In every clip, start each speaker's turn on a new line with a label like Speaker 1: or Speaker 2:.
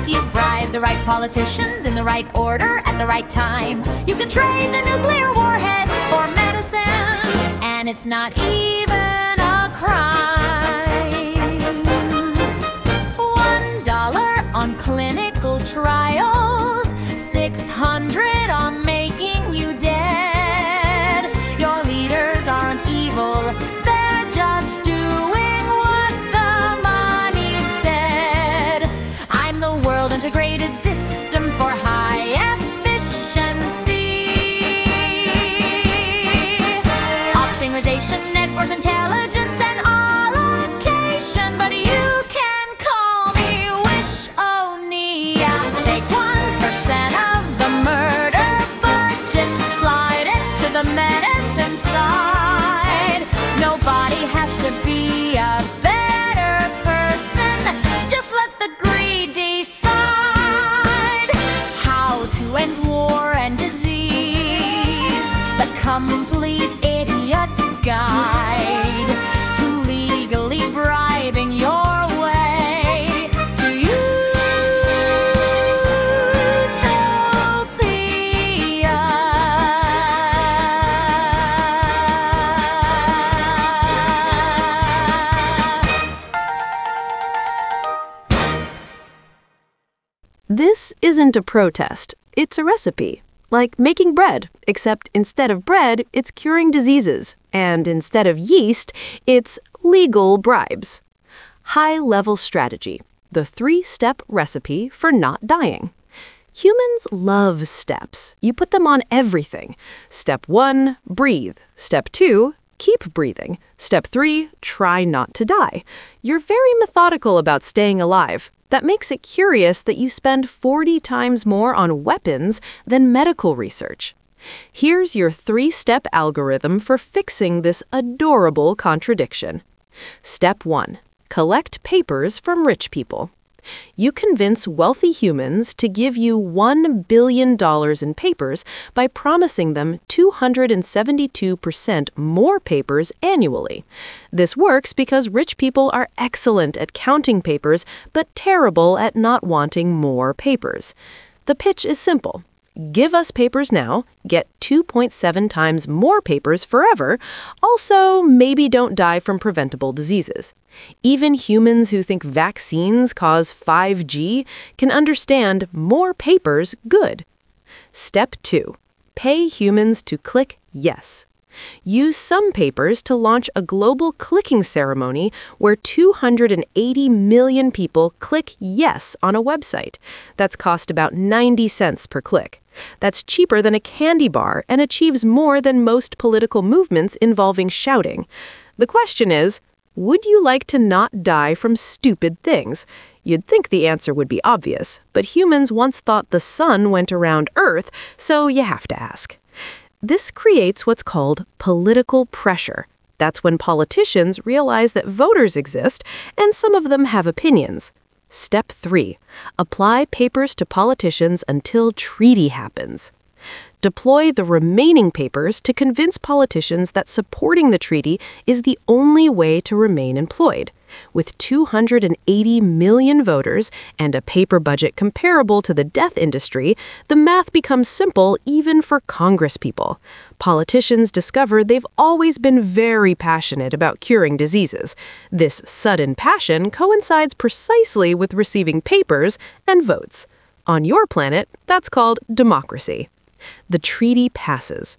Speaker 1: If you bribe the right politicians in the right order at the right time, you can trade the nuclear warheads for medicine, and it's not even a crime. $1 on clinical trials, $600 on making you dead. Your leaders aren't evil, they're just doing what the money said. I'm the world integrated system for high efficiency. Optimization, network intelligence, and allocation. But you can call me Wish-O-Nia. Take 1% of the murder budget, slide it to the medicine side. Nobody has to be a better person. Just let the greed decide how to end war and disease. The complete idiot's guide to legally bribing your way to utopia.
Speaker 2: This isn't a protest, it's a recipe. Like making bread, except instead of bread, it's curing diseases, and instead of yeast, it's legal bribes. High-level strategy, the 3-step recipe for not dying. Humans love steps. You put them on everything. Step 1, breathe. Step 2, keep breathing. Step 3, try not to die. You're very methodical about staying alive. That makes it curious that you spend 40 times more on weapons than medical research. Here's your 3-step algorithm for fixing this adorable contradiction. Step 1. Collect papers from rich people. You convince wealthy humans to give you $1 billion in papers by promising them 272% more papers annually. This works because rich people are excellent at counting papers, but terrible at not wanting more papers. The pitch is simple. Give us papers now, get 2.7 times more papers forever. Also, maybe don't die from preventable diseases. Even humans who think vaccines cause 5G can understand more papers good. Step 2. Pay humans to click yes. Use some papers to launch a global clicking ceremony where 280 million people click yes on a website. That's cost about 90 cents per click. That's cheaper than a candy bar and achieves more than most political movements involving shouting. The question is, would you like to not die from stupid things? You'd think the answer would be obvious, but humans once thought the sun went around Earth, so you have to ask. This creates what's called political pressure. That's when politicians realize that voters exist and some of them have opinions. Step 3. Apply papers to politicians until treaty happens. Deploy the remaining papers to convince politicians that supporting the treaty is the only way to remain employed. With 280 million voters and a paper budget comparable to the death industry, the math becomes simple even for congresspeople. Politicians discover they've always been very passionate about curing diseases. This sudden passion coincides precisely with receiving papers and votes. On your planet, that's called democracy. The treaty passes.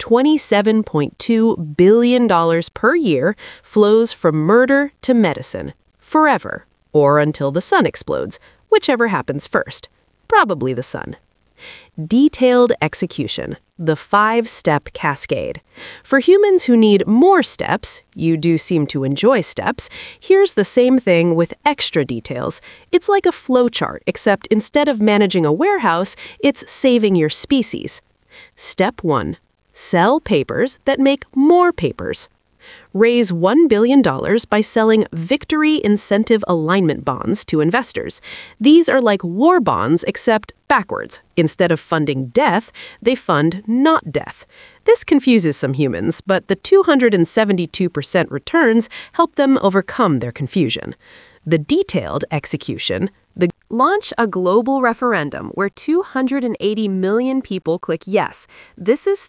Speaker 2: $27.2 billion per year flows from murder to medicine, forever, or until the sun explodes, whichever happens first. Probably the sun. Detailed execution, the 5-step cascade. For humans who need more steps, you do seem to enjoy steps, here's the same thing with extra details. It's like a flowchart, except instead of managing a warehouse, it's saving your species. Step 1. Sell papers that make more papers. Raise $1 billion by selling victory incentive alignment bonds to investors. These are like war bonds, except backwards. Instead of funding death, they fund not death. This confuses some humans, but the 272% returns help them overcome their confusion. The detailed execution, the Launch a global referendum where 280 million people click yes. This is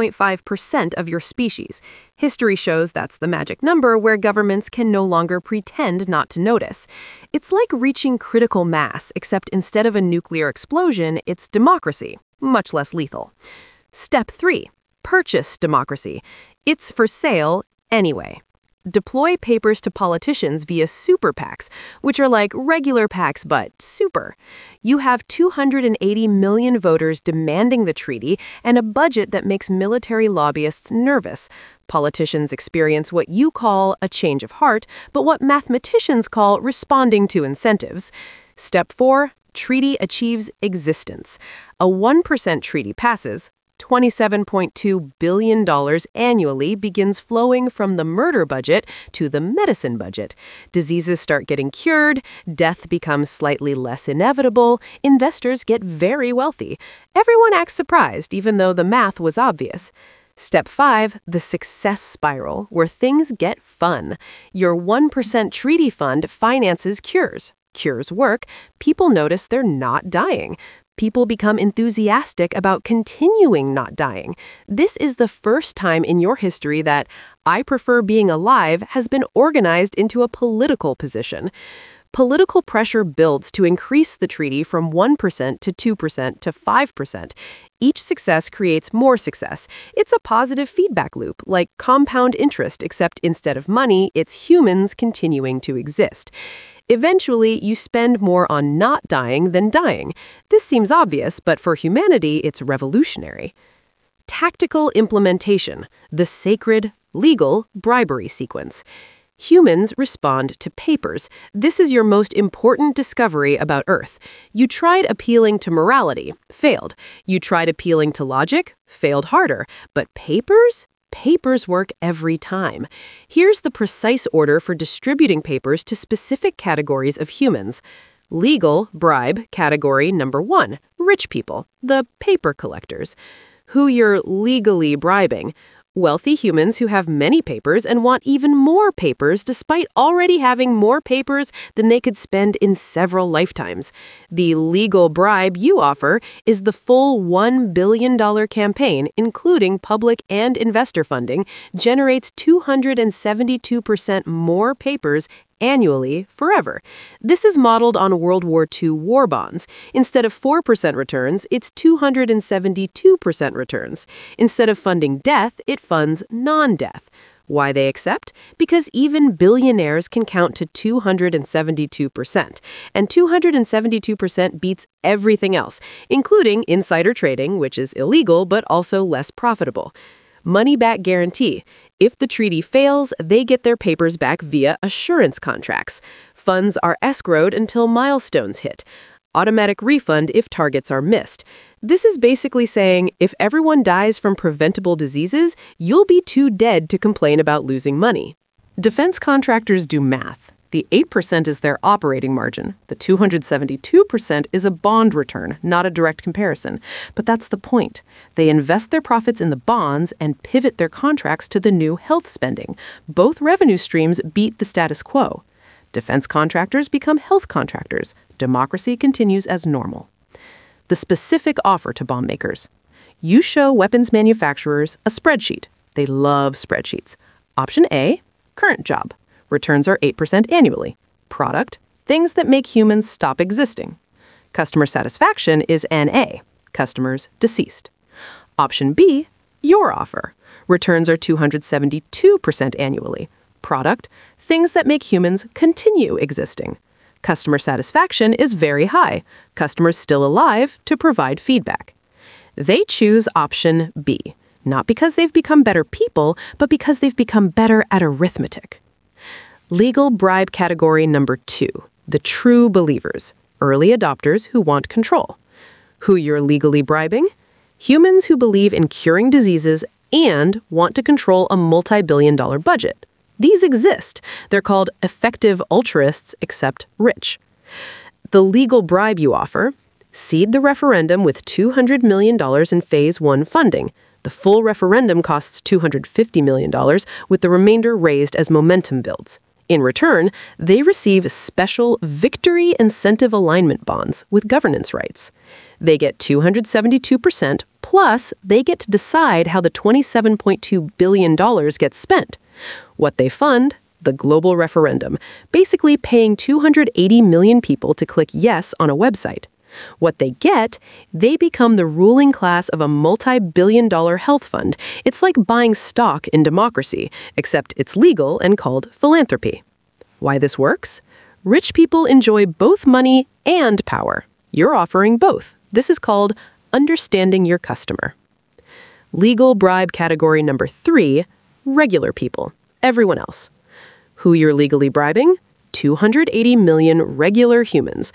Speaker 2: 3.5% of your species. History shows that's the magic number where governments can no longer pretend not to notice. It's like reaching critical mass, except instead of a nuclear explosion, it's democracy, much less lethal. Step 3. Purchase democracy. It's for sale anyway. Deploy papers to politicians via super PACs, which are like regular PACs but super. You have 280 million voters demanding the treaty and a budget that makes military lobbyists nervous. Politicians experience what you call a change of heart, but what mathematicians call responding to incentives. Step 4. Treaty achieves existence. A 1% treaty passes. $27.2 billion annually begins flowing from the murder budget to the medicine budget. Diseases start getting cured, death becomes slightly less inevitable, investors get very wealthy. Everyone acts surprised, even though the math was obvious. Step 5, the success spiral, where things get fun. Your 1% treaty fund finances cures. Cures work, people notice they're not dying. People become enthusiastic about continuing not dying. This is the first time in your history that "I prefer being alive" has been organized into a political position. Political pressure builds to increase the treaty from 1% to 2% to 5%. Each success creates more success. It's a positive feedback loop, like compound interest, except instead of money, it's humans continuing to exist. Eventually, you spend more on not dying than dying. This seems obvious, but for humanity, it's revolutionary. Tactical implementation, the sacred, legal bribery sequence. Humans respond to papers. This is your most important discovery about Earth. You tried appealing to morality, failed. You tried appealing to logic, failed harder. But papers? Papers work every time. Here's the precise order for distributing papers to specific categories of humans. Legal, bribe, category number 1, rich people, the paper collectors. Who you're legally bribing? Wealthy humans who have many papers and want even more papers despite already having more papers than they could spend in several lifetimes. The legal bribe you offer is the full $1 billion campaign, including public and investor funding, generates 272% more papers annually forever. This is modeled on World War II war bonds. Instead of 4% returns, it's 272% returns. Instead of funding death, it funds non-death. Why they accept? Because even billionaires can count to 272%. And 272% beats everything else, including insider trading, which is illegal but also less profitable. Money-back guarantee. If the treaty fails, they get their papers back via assurance contracts. Funds are escrowed until milestones hit. Automatic refund if targets are missed. This is basically saying if everyone dies from preventable diseases, you'll be too dead to complain about losing money. Defense contractors do math. The 8% is their operating margin. The 272% is a bond return, not a direct comparison. But that's the point. They invest their profits in the bonds and pivot their contracts to the new health spending. Both revenue streams beat the status quo. Defense contractors become health contractors. Democracy continues as normal. The specific offer to bomb makers. You show weapons manufacturers a spreadsheet. They love spreadsheets. Option A, current job. Returns are 8% annually. Product, things that make humans stop existing. Customer satisfaction is NA, customers deceased. Option B, your offer. Returns are 272% annually. Product, things that make humans continue existing. Customer satisfaction is very high. Customers still alive to provide feedback. They choose option B, not because they've become better people, but because they've become better at arithmetic. Legal bribe category number 2, the true believers, early adopters who want control. Who you're legally bribing? Humans who believe in curing diseases and want to control a multi-billion-dollar budget. These exist. They're called effective altruists, except rich. The legal bribe you offer? Seed the referendum with $200 million in Phase 1 funding. The full referendum costs $250 million, with the remainder raised as momentum builds. In return, they receive special victory incentive alignment bonds with governance rights. They get 272%, plus they get to decide how the $27.2 billion gets spent. What they fund? The global referendum, basically paying 280 million people to click yes on a website. What they get? They become the ruling class of a multi-billion-dollar health fund. It's like buying stock in democracy, except it's legal and called philanthropy. Why this works? Rich people enjoy both money and power. You're offering both. This is called understanding your customer. Legal bribe category number 3, regular people, everyone else. Who you're legally bribing? 280 million regular humans,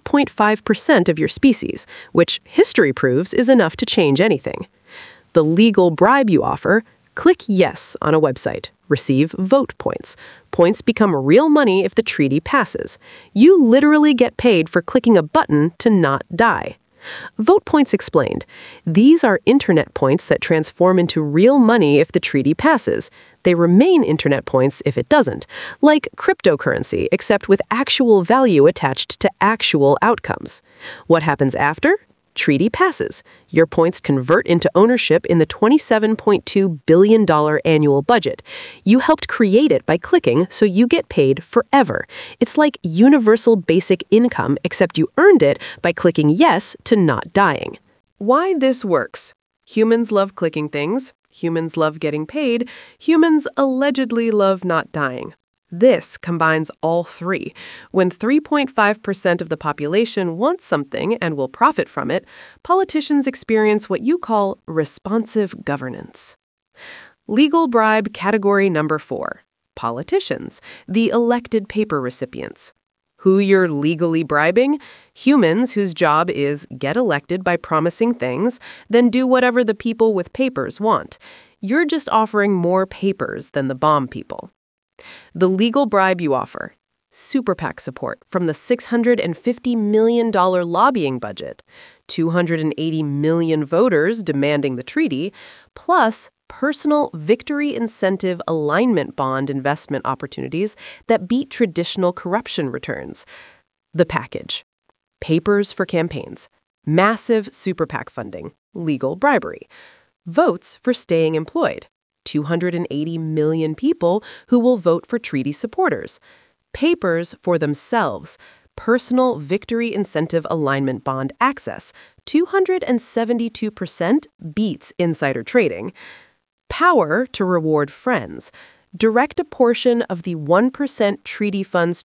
Speaker 2: 3.5% of your species, which history proves is enough to change anything. The legal bribe you offer? Click yes on a website. Receive vote points. Points become real money if the treaty passes. You literally get paid for clicking a button to not die. Vote points explained. These are internet points that transform into real money if the treaty passes. They remain internet points if it doesn't, like cryptocurrency, except with actual value attached to actual outcomes. What happens after? Treaty passes. Your points convert into ownership in the $27.2 billion annual budget. You helped create it by clicking, so you get paid forever. It's like universal basic income, except you earned it by clicking yes to not dying. Why this works? Humans love clicking things. Humans love getting paid. Humans allegedly love not dying. This combines all three. When 3.5% of the population wants something and will profit from it, politicians experience what you call responsive governance. Legal bribe category number 4. Politicians, the elected paper recipients. Who you're legally bribing? Humans whose job is get elected by promising things, then do whatever the people with papers want. You're just offering more papers than the bomb people. The legal bribe you offer. Super PAC support from the $650 million lobbying budget, 280 million voters demanding the treaty, plus personal victory incentive alignment bond investment opportunities that beat traditional corruption returns. The package. Papers for campaigns. Massive super PAC funding. Legal bribery. Votes for staying employed. 280 million people who will vote for treaty supporters. Papers for themselves. Personal victory incentive alignment bond access. 272% beats insider trading. Power to reward friends. Direct a portion of the 1% treaty fund's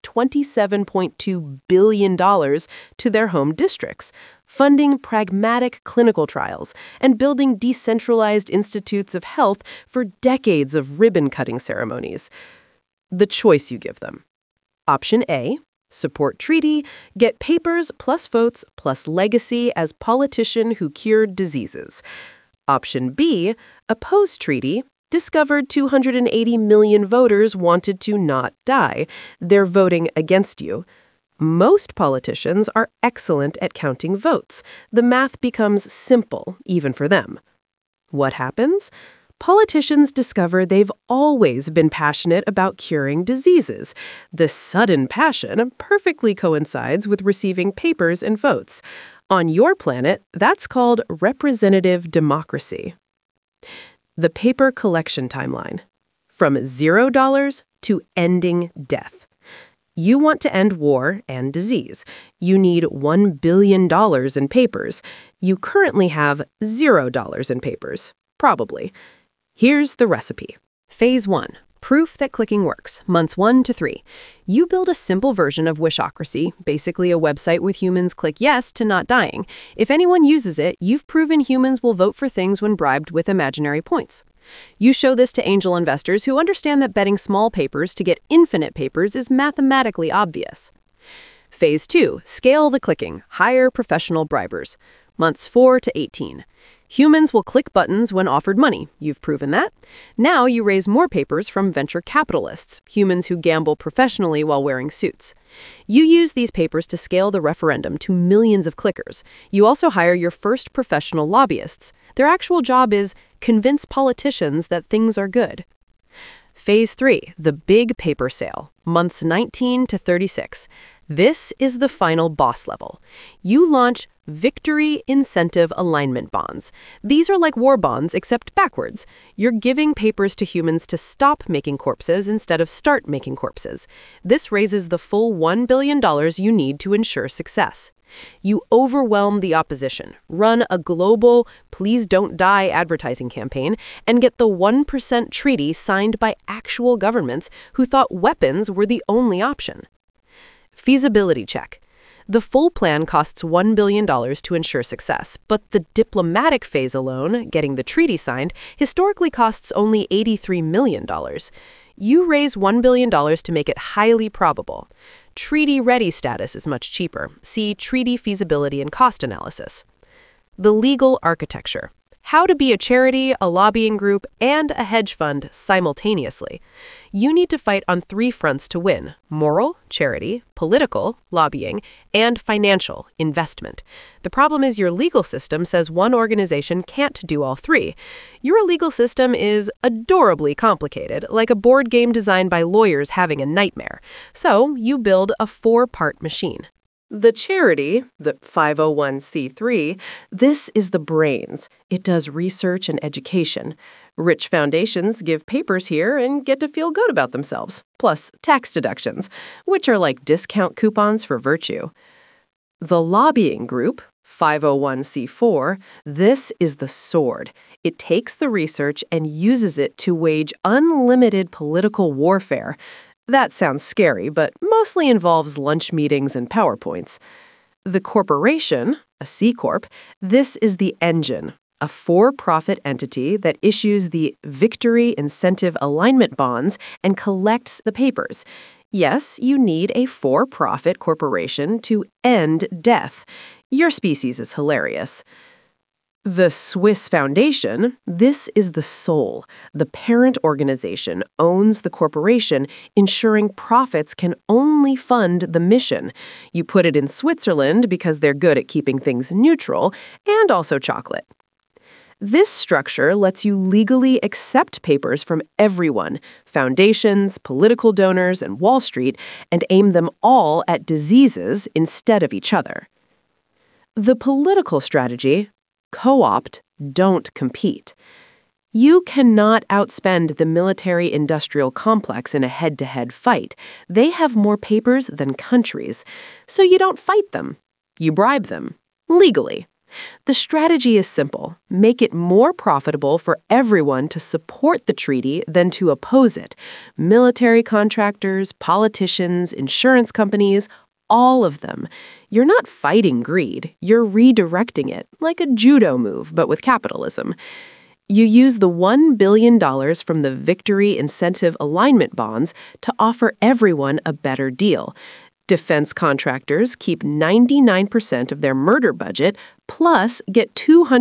Speaker 2: $27.2 billion to their home districts, funding pragmatic clinical trials and building decentralized institutes of health for decades of ribbon-cutting ceremonies. The choice you give them. Option A, support treaty, get papers plus votes plus legacy as politician who cured diseases. Option B, oppose treaty, discovered 280 million voters wanted to not die. They're voting against you. Most politicians are excellent at counting votes. The math becomes simple, even for them. What happens? Politicians discover they've always been passionate about curing diseases. This sudden passion perfectly coincides with receiving papers and votes. On your planet, that's called representative democracy. The paper collection timeline. From $0 to ending death. You want to end war and disease. You need $1 billion in papers. You currently have $0 in papers. Probably. Here's the recipe. Phase 1. Proof that clicking works. Months 1 to 3. You build a simple version of Wishocracy, basically a website with humans click yes to not dying. If anyone uses it, you've proven humans will vote for things when bribed with imaginary points. You show this to angel investors who understand that betting small papers to get infinite papers is mathematically obvious. Phase 2. Scale the clicking. Hire professional bribers. Months 4 to 18. Humans will click buttons when offered money. You've proven that. Now you raise more papers from venture capitalists, humans who gamble professionally while wearing suits. You use these papers to scale the referendum to millions of clickers. You also hire your first professional lobbyists. Their actual job is convince politicians that things are good. Phase 3, the big paper sale, months 19 to 36. This is the final boss level. You launch Victory Incentive Alignment Bonds. These are like war bonds, except backwards. You're giving papers to humans to stop making corpses instead of start making corpses. This raises the full $1 billion you need to ensure success. You overwhelm the opposition, run a global "please don't die" advertising campaign, and get the 1% treaty signed by actual governments who thought weapons were the only option. Feasibility check. The full plan costs $1 billion to ensure success, but the diplomatic phase alone, getting the treaty signed, historically costs only $83 million. You raise $1 billion to make it highly probable. Treaty-ready status is much cheaper. See Treaty Feasibility and Cost Analysis. The legal architecture. How to be a charity, a lobbying group, and a hedge fund simultaneously. You need to fight on 3 fronts to win: moral, charity; political, lobbying; and financial, investment. The problem is your legal system says one organization can't do all 3. Your legal system is adorably complicated, like a board game designed by lawyers having a nightmare. So you build a 4-part machine. The charity, the 501c3, this is the brains. It does research and education. Rich foundations give papers here and get to feel good about themselves, plus tax deductions, which are like discount coupons for virtue. The lobbying group, 501c4, this is the sword. It takes the research and uses it to wage unlimited political warfare. That sounds scary, but mostly involves lunch meetings and PowerPoints. The corporation, a C Corp, this is the engine, a for-profit entity that issues the Victory Incentive Alignment Bonds and collects the papers. Yes, you need a for-profit corporation to end death. Your species is hilarious. The Swiss Foundation, this is the soul. The parent organization owns the corporation, ensuring profits can only fund the mission. You put it in Switzerland because they're good at keeping things neutral, and also chocolate. This structure lets you legally accept papers from everyone, foundations, political donors, and Wall Street, and aim them all at diseases instead of each other. The political strategy: co-opt, don't compete. You cannot outspend the military-industrial complex in a head-to-head fight. They have more papers than countries. So you don't fight them. You bribe them. Legally. The strategy is simple. Make it more profitable for everyone to support the treaty than to oppose it. Military contractors, politicians, insurance companies, all of them. You're not fighting greed. You're redirecting it, like a judo move, but with capitalism. You use the $1 billion from the Victory Incentive Alignment Bonds to offer everyone a better deal. Defense contractors keep 99% of their murder budget, plus get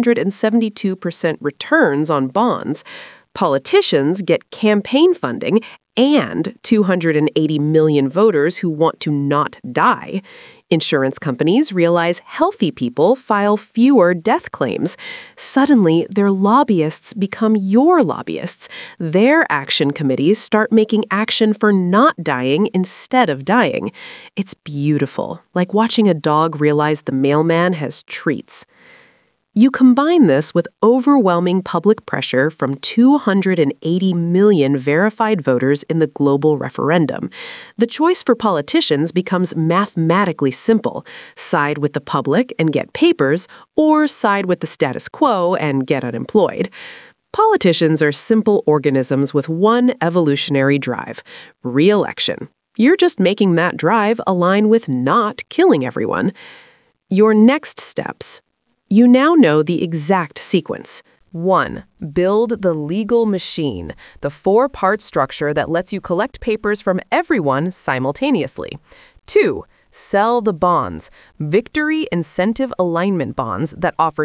Speaker 2: 272% returns on bonds. Politicians get campaign funding and 280 million voters who want to not die. Insurance companies realize healthy people file fewer death claims. Suddenly, their lobbyists become your lobbyists. Their action committees start making action for not dying instead of dying. It's beautiful, like watching a dog realize the mailman has treats. You combine this with overwhelming public pressure from 280 million verified voters in the global referendum. The choice for politicians becomes mathematically simple: side with the public and get papers, or side with the status quo and get unemployed. Politicians are simple organisms with one evolutionary drive: re-election. You're just making that drive align with not killing everyone. Your next steps. You now know the exact sequence. 1. Build the legal machine, the 4-part structure that lets you collect papers from everyone simultaneously. 2. Sell the bonds, Victory Incentive Alignment Bonds that offer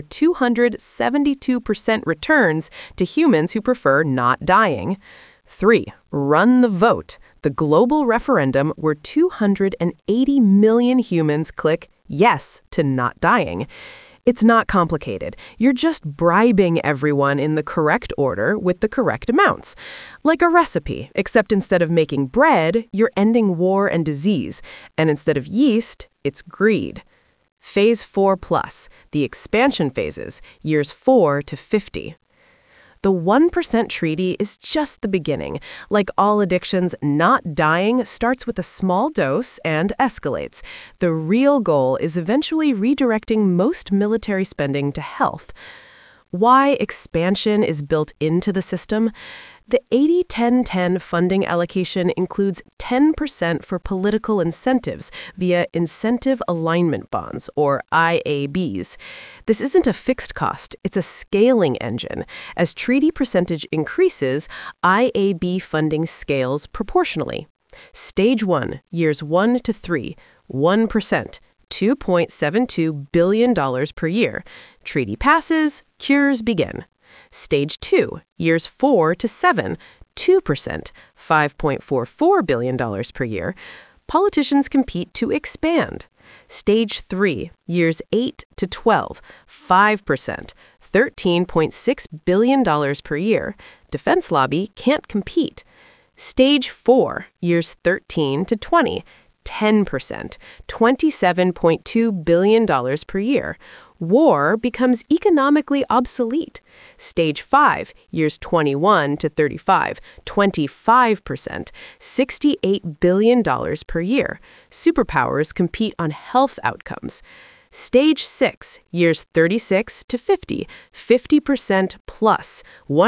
Speaker 2: 272% returns to humans who prefer not dying. 3. Run the vote, the global referendum where 280 million humans click yes to not dying. It's not complicated. You're just bribing everyone in the correct order with the correct amounts. Like a recipe, except instead of making bread, you're ending war and disease. And instead of yeast, it's greed. Phase 4 plus, the expansion phases, years 4 to 50. The 1% treaty is just the beginning. Like all addictions, not dying starts with a small dose and escalates. The real goal is eventually redirecting most military spending to health. Why expansion is built into the system? The 80-10-10 funding allocation includes 10% for political incentives via incentive alignment bonds, or IABs. This isn't a fixed cost, it's a scaling engine. As treaty percentage increases, IAB funding scales proportionally. Stage 1, years 1 to 3, 1%. $2.72 billion per year. Treaty passes, cures begin. Stage 2, years 4 to 7, 2%, $5.44 billion per year. Politicians compete to expand. Stage 3, years 8 to 12, 5%, $13.6 billion per year. Defense lobby can't compete. Stage 4, years 13 to 20, 10%, $27.2 billion per year. War becomes economically obsolete. Stage 5, years 21 to 35, 25%, $68 billion per year. Superpowers compete on health outcomes. Stage 6, years 36 to 50, 50% plus,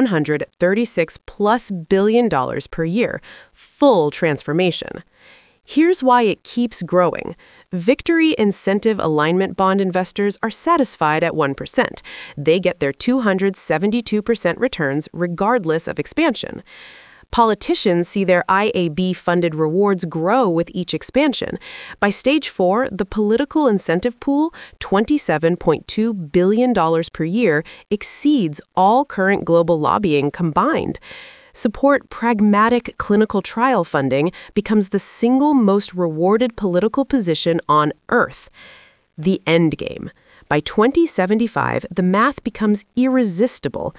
Speaker 2: $136 plus billion per year. Full transformation. Here's why it keeps growing. Victory Incentive Alignment Bond investors are satisfied at 1%. They get their 272% returns regardless of expansion. Politicians see their IAB-funded rewards grow with each expansion. By stage 4, the political incentive pool, $27.2 billion per year, exceeds all current global lobbying combined. Support pragmatic clinical trial funding becomes the single most rewarded political position on Earth. The endgame. By 2075, the math becomes irresistible.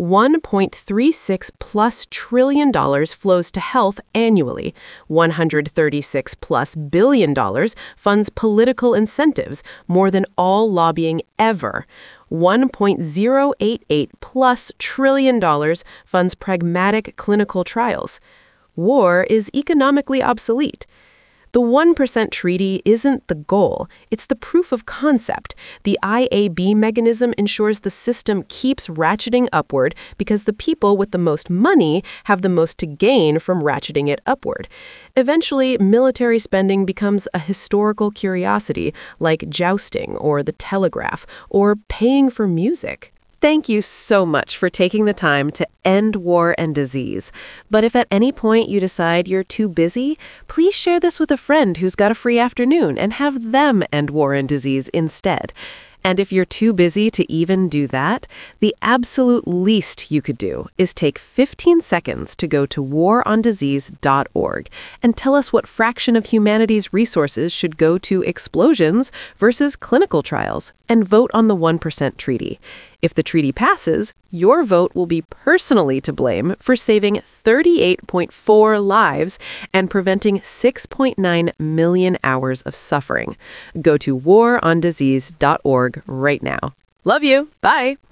Speaker 2: $1.36 plus trillion flows to health annually. $136 plus billion funds political incentives, more than all lobbying ever. $1.088 plus trillion funds pragmatic clinical trials. War is economically obsolete. The 1% treaty isn't the goal, it's the proof of concept. The IAB mechanism ensures the system keeps ratcheting upward because the people with the most money have the most to gain from ratcheting it upward. Eventually, military spending becomes a historical curiosity like jousting or the telegraph or paying for music. Thank you so much for taking the time to end war and disease. But if at any point you decide you're too busy, please share this with a friend who's got a free afternoon and have them end war and disease instead. And if you're too busy to even do that, the absolute least you could do is take 15 seconds to go to warondisease.org and tell us what fraction of humanity's resources should go to explosions versus clinical trials, and vote on the 1% treaty. If the treaty passes, your vote will be personally to blame for saving 38.4 lives and preventing 6.9 million hours of suffering. Go to warondisease.org right now. Love you. Bye.